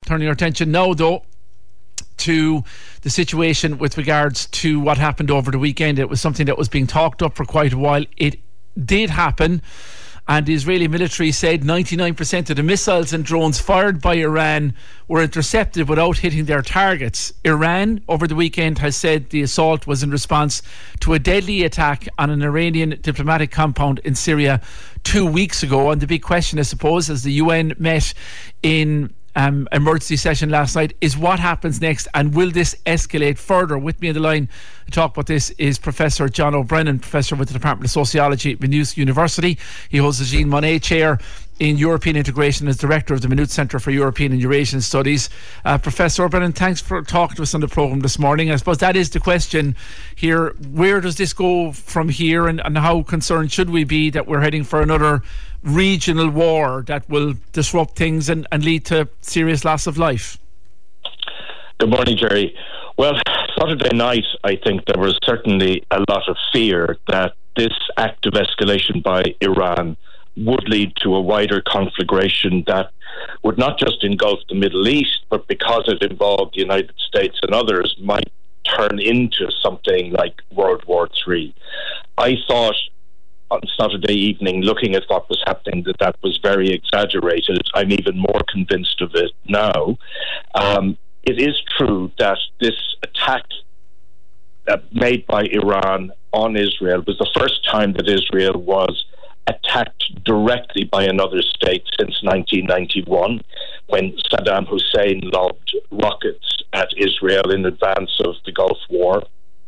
Turning our attention now, though, to the situation with regards to what happened over the weekend. It was something that was being talked up for quite a while. It did happen, and the Israeli military said 99% of the missiles and drones fired by Iran were intercepted without hitting their targets. Iran, over the weekend, has said the assault was in response to a deadly attack on an Iranian diplomatic compound in Syria 2 weeks ago. And the big question, I suppose, as the UN met in emergency session last night, is what happens next, and will this escalate further? With me on the line to talk about this is Professor John O'Brennan, Professor with the Department of Sociology at Maynooth University. He holds the Jean Monnet Chair in European Integration as Director of the Maynooth Centre for European and Eurasian Studies. Professor O'Brennan, thanks for talking to us on the programme this morning. I suppose that is the question here. Where does this go from here, and how concerned should we be that we're heading for another regional war that will disrupt things and lead to serious loss of life? Good morning, Jerry. Well, Saturday night, I think there was certainly a lot of fear that this act of escalation by Iran would lead to a wider conflagration that would not just engulf the Middle East, but because it involved the United States and others, might turn into something like World War III. I thought on Saturday evening, looking at what was happening, that was very exaggerated. I'm even more convinced of it now. It is true that this attack made by Iran on Israel was the first time that Israel was attacked directly by another state since 1991, when Saddam Hussein lobbed rockets at Israel in advance of the Gulf War.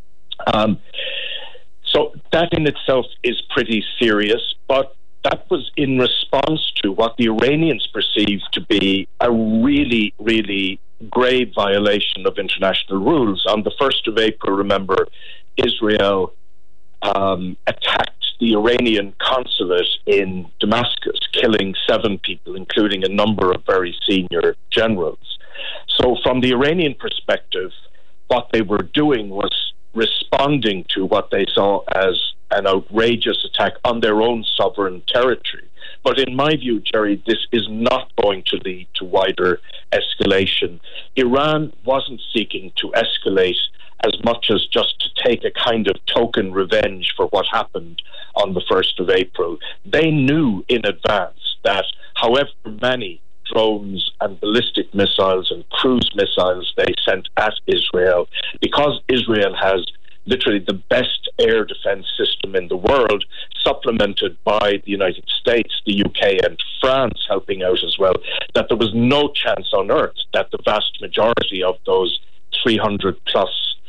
So that in itself is pretty serious, but that was in response to what the Iranians perceived to be a really, really grave violation of international rules. On the 1st of April, remember, Israel attacked the Iranian consulate in Damascus, killing 7 people, including a number of very senior generals. So from the Iranian perspective, what they were doing was responding to what they saw as an outrageous attack on their own sovereign territory. But in my view, Jerry, this is not going to lead to wider escalation. Iran wasn't seeking to escalate as much as just to take a kind of token revenge for what happened on the 1st of April. They knew in advance that however many drones and ballistic missiles and cruise missiles they sent at Israel, because Israel has literally the best air defense system in the world, supplemented by the United States, the UK and France helping out as well, that there was no chance on earth that the vast majority of those 300 plus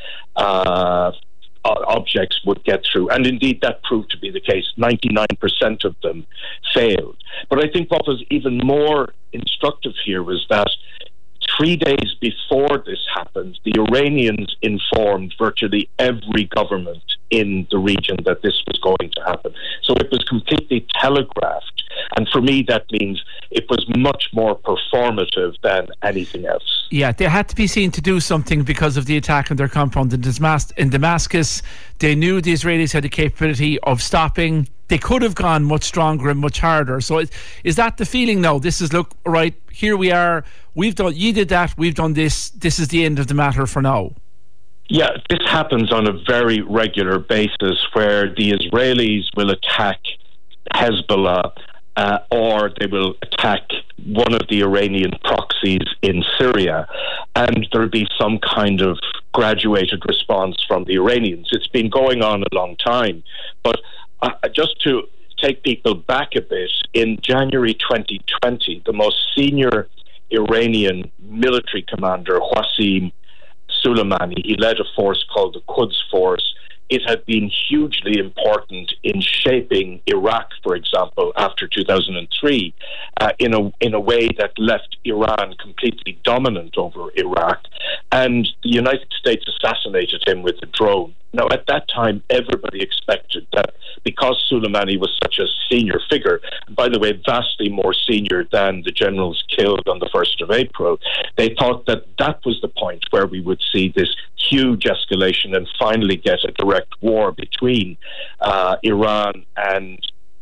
objects would get through. And indeed that proved to be the case. 99% of them failed. But I think what was even more instructive here was that 3 days before this happened, the Iranians informed virtually every government in the region that this was going to happen. So it was completely telegraphed. And for me, that means it was much more performative than anything else. Yeah, they had to be seen to do something because of the attack on their compound in Damascus. They knew the Israelis had the capability of stopping. They could have gone much stronger and much harder. So is that the feeling now? This is, look, right, here we are. We've done, you did that, we've done this. This is the end of the matter for now. Yeah, this happens on a very regular basis where the Israelis will attack Hezbollah or they will attack one of the Iranian proxies in Syria, and there'll be some kind of graduated response from the Iranians. It's been going on a long time, but just to take people back a bit, in January 2020, the most senior Iranian military commander, Qasem Soleimani, he led a force called the Quds Force. It had been hugely important in shaping Iraq, for example, after 2003, in a way that left Iran completely dominant over Iraq. And the United States assassinated him with a drone. Now, at that time, everybody expected that because Soleimani was such a senior figure, and by the way, vastly more senior than the generals killed on the 1st of April, they thought that that was the point where we would see this huge escalation and finally get a direct war between Iran and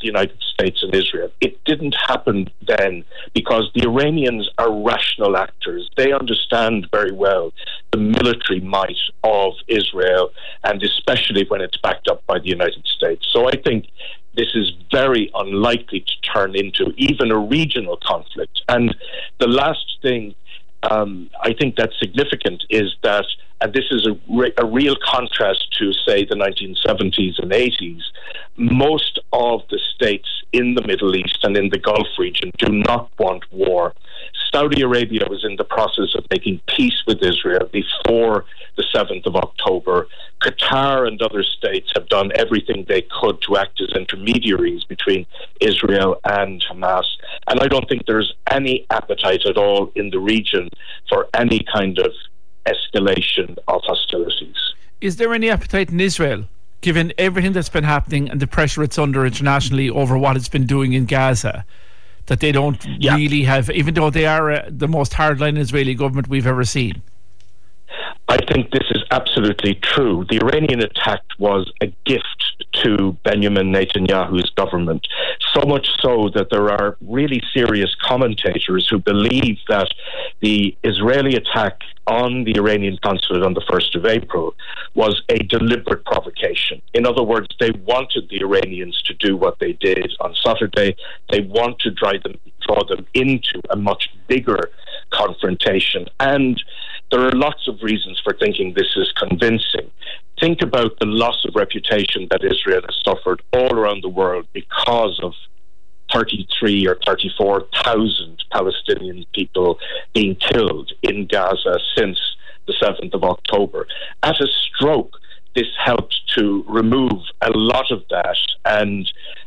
the United States and Israel. It didn't happen then because the Iranians are rational actors. They understand very well the military might of Israel, and especially when it's backed up by the United States. So I think this is very unlikely to turn into even a regional conflict. And the last thing I think that's significant is that, and this is a real contrast to, say, the 1970s and 80s, most of the states in the Middle East and in the Gulf region do not want war. Saudi Arabia was in the process of making peace with Israel before the 7th of October. Qatar and other states have done everything they could to act as intermediaries between Israel and Hamas. And I don't think there's any appetite at all in the region for any kind of escalation of hostilities. Is there any appetite in Israel, given everything that's been happening and the pressure it's under internationally over what it's been doing in Gaza, that they don't really have, even though they are the most hardline Israeli government we've ever seen? I think this is absolutely true. The Iranian attack was a gift to Benjamin Netanyahu's government, so much so that there are really serious commentators who believe that the Israeli attack on the Iranian consulate on the 1st of April was a deliberate provocation. In other words, they wanted the Iranians to do what they did on Saturday. They want to draw them into a much bigger confrontation. And there are lots of reasons for thinking this is convincing. Think about the loss of reputation that Israel has suffered all around the world because of 33 or 34,000 Palestinian people being killed in Gaza since the 7th of October. At a stroke, this helped to remove a lot of that and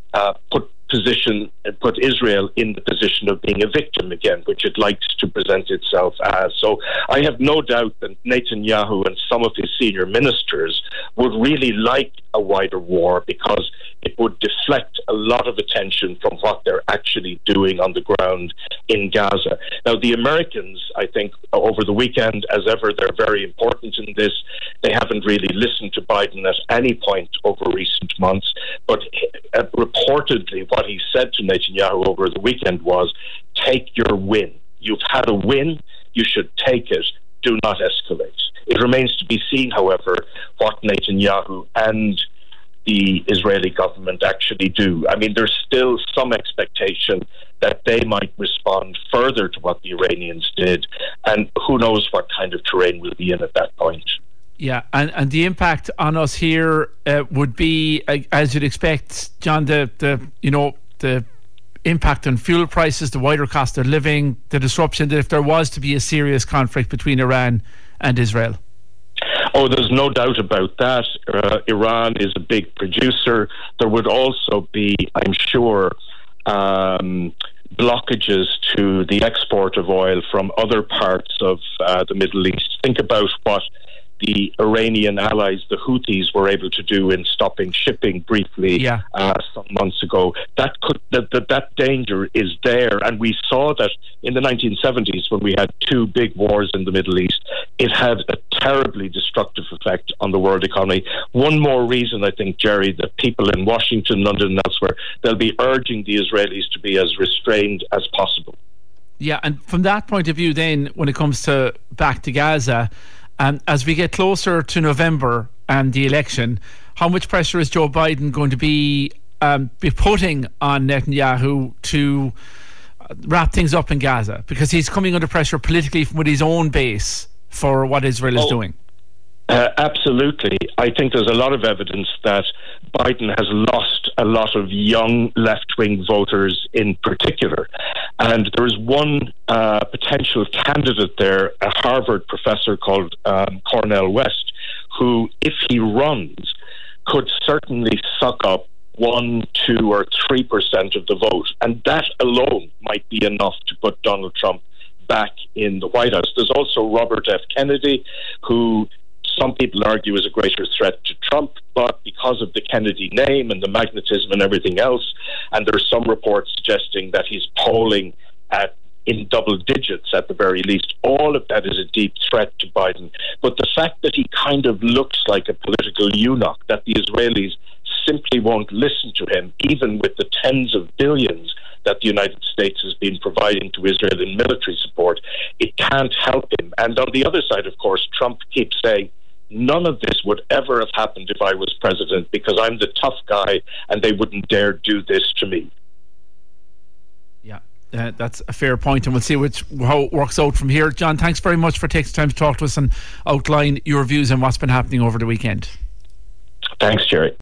put Israel in the position of being a victim again, which it likes to present itself as. So I have no doubt that Netanyahu and some of his senior ministers would really like a wider war because it would deflect a lot of attention from what they're actually doing on the ground in Gaza. Now, the Americans, I think, over the weekend, as ever, they're very important in this. They haven't really listened to Biden at any point over recent months, but reportedly what he said to Netanyahu over the weekend was, take your win. You've had a win, you should take it. Do not escalate. It remains to be seen, however, what Netanyahu and the Israeli government actually do. I mean, there's still some expectation that they might respond further to what the Iranians did, and who knows what kind of terrain we'll be in at that point. Yeah, and the impact on us here would be, as you'd expect, John, the impact on fuel prices, the wider cost of living, the disruption that if there was to be a serious conflict between Iran and Israel. Oh, there's no doubt about that. Iran is a big producer. There would also be, I'm sure, blockages to the export of oil from other parts of the Middle East. Think about what the Iranian allies, the Houthis, were able to do in stopping shipping briefly some months ago. That danger is there, and we saw that in the 1970s when we had two big wars in the Middle East. It had a terribly destructive effect on the world economy. One more reason, I think, Jerry, that people in Washington, London and elsewhere, they'll be urging the Israelis to be as restrained as possible. Yeah, and from that point of view then, when it comes to back to Gaza, as we get closer to November and the election, how much pressure is Joe Biden going to be putting on Netanyahu to wrap things up in Gaza? Because he's coming under pressure politically with his own base for what Israel is doing. Absolutely. I think there's a lot of evidence that Biden has lost a lot of young left-wing voters in particular. And there is one potential candidate there, a Harvard professor called Cornel West, who, if he runs, could certainly suck up 1, 2 or 3% of the vote. And that alone might be enough to put Donald Trump back in the White House. There's also Robert F. Kennedy, who some people argue is a greater threat to Trump, but because of the Kennedy name and the magnetism and everything else, and there are some reports suggesting that he's polling in double digits at the very least, all of that is a deep threat to Biden. But the fact that he kind of looks like a political eunuch, that the Israelis simply won't listen to him, even with the tens of billions that the United States has been providing to Israel in military support. It can't help him. And on the other side, of course, Trump keeps saying, none of this would ever have happened if I was president because I'm the tough guy and they wouldn't dare do this to me. Yeah, that's a fair point, and we'll see how it works out from here. John, thanks very much for taking time to talk to us and outline your views on what's been happening over the weekend. Thanks, Jerry.